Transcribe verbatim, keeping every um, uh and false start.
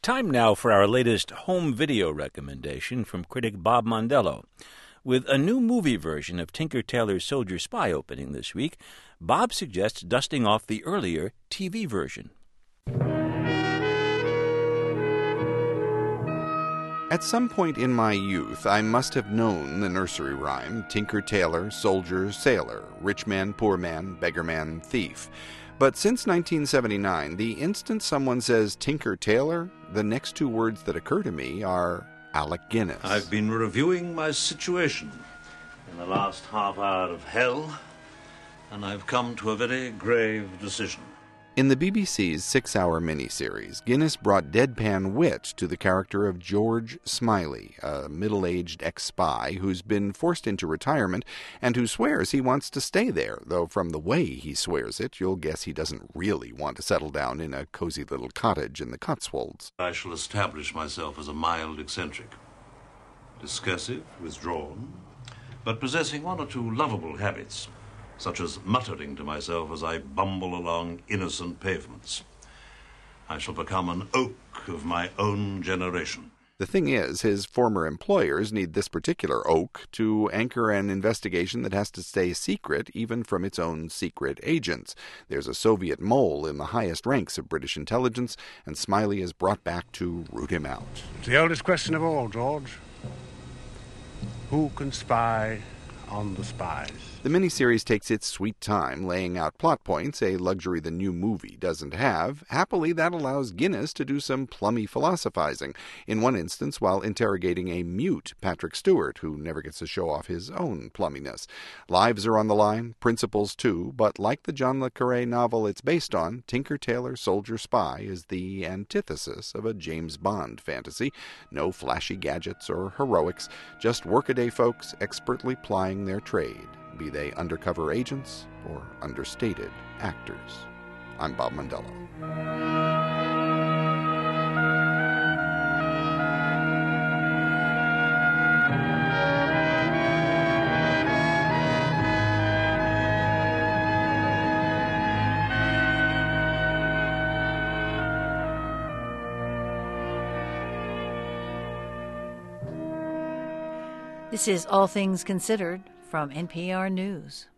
Time now for our latest home video recommendation from critic Bob Mondello. With a new movie version of Tinker Tailor Soldier Spy opening this week, Bob suggests dusting off the earlier T V version. At some point in my youth, I must have known the nursery rhyme, Tinker Tailor, Soldier, Sailor, Rich Man, Poor Man, Beggar Man, Thief. But since nineteen seventy-nine, the instant someone says Tinker Tailor, the next two words that occur to me are Alec Guinness. I've been reviewing my situation in the last half hour of hell, and I've come to a very grave decision. In the B B C's six-hour miniseries, Guinness brought deadpan wit to the character of George Smiley, a middle-aged ex-spy who's been forced into retirement and who swears he wants to stay there, though from the way he swears it, you'll guess he doesn't really want to settle down in a cozy little cottage in the Cotswolds. I shall establish myself as a mild eccentric, discursive, withdrawn, but possessing one or two lovable habits, such as muttering to myself as I bumble along innocent pavements. I shall become an oak of my own generation. The thing is, his former employers need this particular oak to anchor an investigation that has to stay secret even from its own secret agents. There's a Soviet mole in the highest ranks of British intelligence, and Smiley is brought back to root him out. It's the oldest question of all, George. Who can spy on the spies? The miniseries takes its sweet time laying out plot points, a luxury the new movie doesn't have. Happily, that allows Guinness to do some plummy philosophizing, in one instance while interrogating a mute Patrick Stewart, who never gets to show off his own plumminess. Lives are on the line, principles too, but like the John le Carré novel it's based on, Tinker Tailor Soldier Spy is the antithesis of a James Bond fantasy. No flashy gadgets or heroics, just workaday folks expertly plying their trade, be they undercover agents or understated actors. I'm Bob Mondello. This is All Things Considered from N P R News.